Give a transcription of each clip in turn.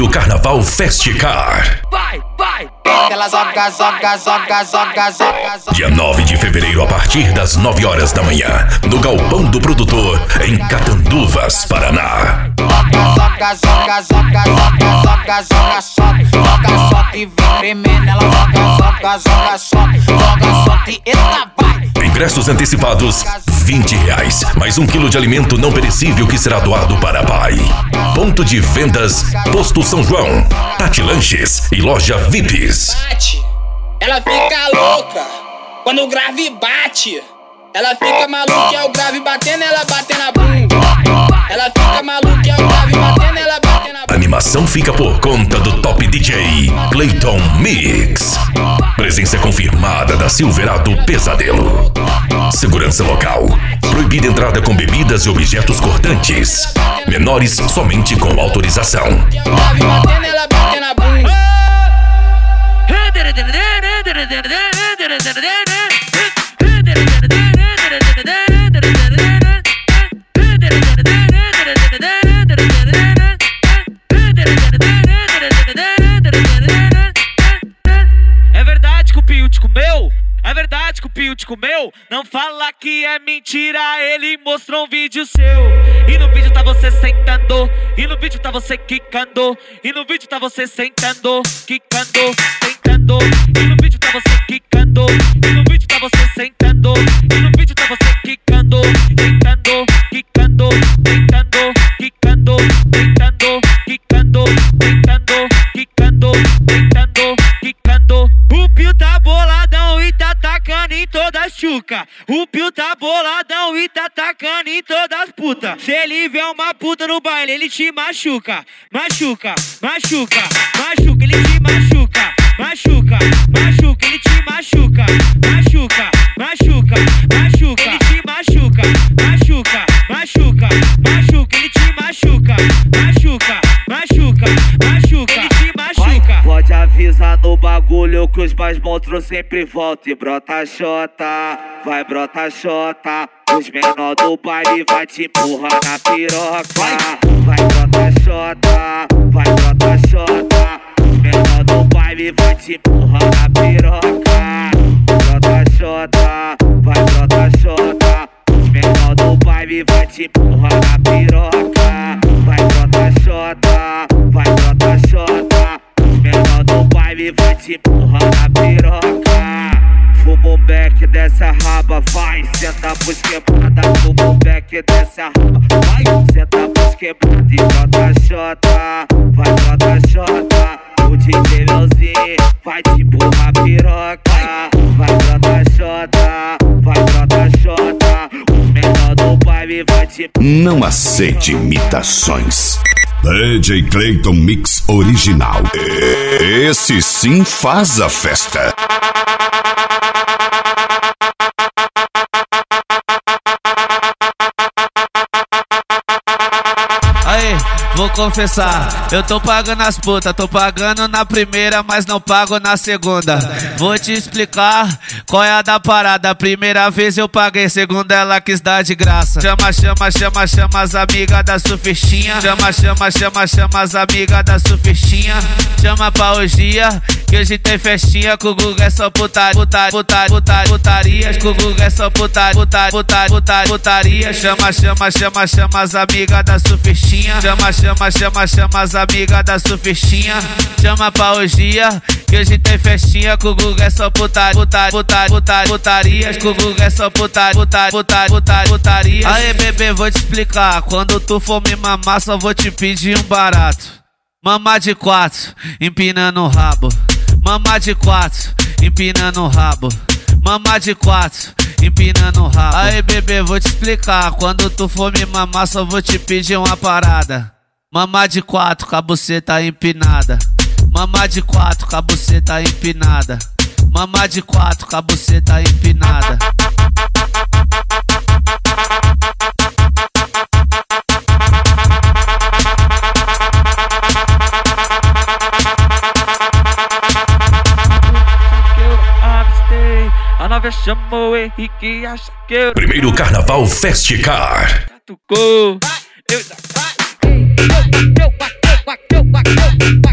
Primeiro Carnaval Festicar. Vai! Ela zoga. Dia 9 de fevereiro, a partir das 9 horas da manhã, no Galpão do Produtor, em Catanduvas, Paraná. Joga, solta e vem tremendo. Ela joga, solta e eita, vai. Ingressos antecipados, R$20. Mais 1 quilo de alimento não perecível que será doado para a PAI. Ponto de vendas, Posto São João, Tati Lanches e Loja VIPs. Tati, ela fica louca quando o grave bate. Ela fica maluca, é o grave batendo, ela bate na bunda. Ela fica maluca, é o grave batendo, ela bate na bunda. A animação fica por conta do top DJ Clayton Mix. Presença confirmada da Silverado Pesadelo. Segurança local. Proibida entrada com bebidas e objetos cortantes. Menores somente com autorização. O grave batendo, ela bate na bunda. É verdade que o Pio te comeu? É verdade que o Pio te comeu? Não fala que é mentira, ele mostrou um vídeo seu. E no vídeo tá você sentando, e no vídeo tá você quicando, e no vídeo tá você sentando, quicando, sentando. E no vídeo tá você quicando, e no vídeo tá você sentando, e no vídeo tá você quicando, sentando, quicando, sentando, quicando, sentando, quicando, sentando, quicando, sentando, quicando. O Pio tá boladão e tá tacando em todas as chuca. O Pio tá boladão e tá tacando em todas as puta. Se ele vê uma puta no baile, ele te machuca. Machuca, machuca, machuca, ele te machuca. Machuca, machuca, ele te machuca. Machuca, machuca, machuca, ele te machuca. Machuca, machuca, machuca, ele te machuca. Machuca, machuca, machuca, ele te machuca. Pode avisar no bagulho que os mais monstros sempre voltam. E brota xota, vai brota xota. Os menor do baile vai te empurrar na piroca. Vai brota xota, vai brota xota. Os menor do baile vai te empurrar na piroca. Brota xota, vai brota xota. Os menor do baile vai te empurrar na piroca. Vai brota xota, vai brota xota. Os menor do baile vai te empurrar na piroca. Fumo back dessa raba, vai, senta pros quebrada. Fumo back dessa raba, vai, senta pros quebrada. E brota xota, vai brota xota. O DJ Leozinho vai te empurrar piroca. Vai brota xota, vai brota xota. Os menor do baile vai te... Não aceite imitações. DJ Clayton Mix Original. Esse sim faz a festa. Aí, vou confessar, eu tô pagando as putas, tô pagando na primeira, mas não pago na segunda. Vou te explicar qual é a da parada. Primeira vez eu paguei, segunda ela quis dar de graça. Chama, chama, chama, chama as amigas da surfistinha. Chama, chama, chama, chama as amigas da surfistinha. Chama pra orgia, que hoje tem festinha. Com o Guga é só putaria, putaria. Com o Guga é só putaria. Chama, chama, chama, chama as amigas da surfistinha. Chama, chama, chama, chama as amigas da surfistinha. Chama pra orgia, que hoje tem festinha. Com o Guga é só putaria. Com o Guga é só putaria. Aê, bebê, vou te explicar. Quando tu for me mamar, só vou te pedir um barato. Mamar de 4, empinando o rabo. Mamar de 4, empinando o rabo. Mamar de 4, empinando o rabo. Aí, bebê, vou te explicar. Quando tu for me mamar, só vou te pedir uma parada. Mamar de 4, com a buceta empinada. Mamar de 4, com a buceta empinada. Mamar de 4, com a buceta empinada. A nova chamou Henrique, acha que eu... Primeiro Carnaval Festicar. Tocou. Eu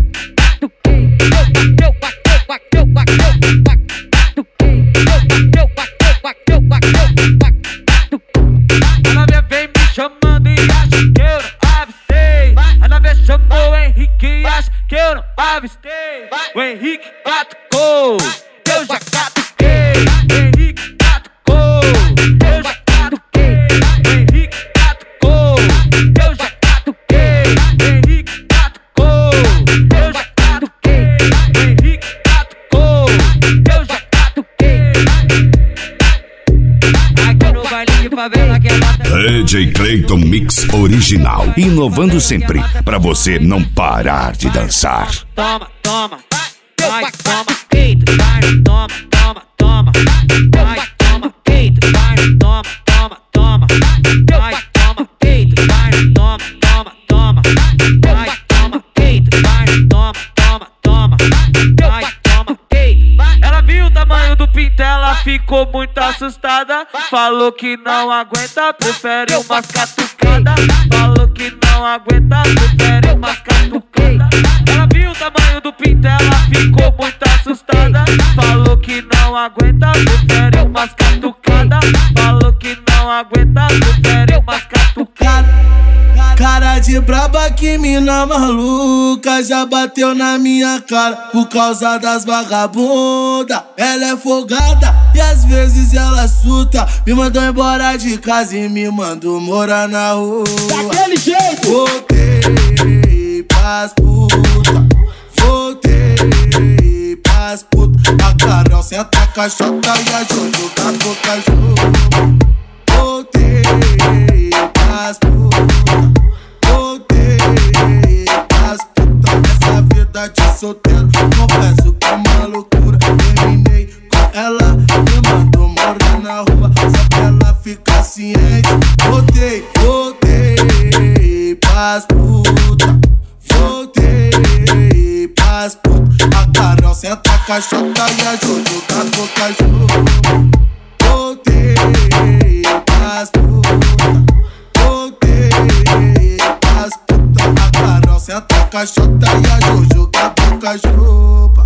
avistei, o Henrique catucou, eu já catuquei, o Henrique catucou, eu já catuquei, o Henrique catucou, eu já catuquei, o Henrique catucou, eu já catuquei, o Henrique catucou, eu já catuquei. Aqui no baile de favela que é mata. DJ Clayton Mix original, inovando sempre pra você não parar de dançar. Toma, toma, vai, toma, peito, vai, toma, toma, toma, vai, toma, peito, vai, toma, toma, toma, vai, toma, peito, vai, toma, toma, toma, vai, toma, peito, vai, toma, toma, toma, vai, toma, peito. Ela viu o tamanho do pinto, ela ficou muito assustada, falou que não aguenta, prefere umas catucadas, falou que não aguenta, prefere umas catucadas. Ela viu o tamanho do pinto, ela ficou muito assustada, falou que não aguenta, prefere umas catucadas, falou que não aguenta, prefere umas catucadas. Cara de braba, que mina maluca, já bateu na minha cara por causa das vagabundas. Ela é folgada e às vezes ela surta, me mandou embora de casa e me mandou morar na rua. Daquele jeito! Voltei pras puta, voltei pras puta. A Carol senta a caixota e a Jojo tá com cachorro. Voltei pras puta, voltei pras puta. Essa vida de solteiro, confesso que é uma loucura. Terminei com ela, me mandou morar na rua, só que ela fica ciente. Voltei, voltei pras puta, voltei pras puta. A Carol senta a caixota e a Jojo tá com cachorro. Voltei pras puta, voltei pras puta. A Carol senta a caixota e a Jojo tá com cachorro.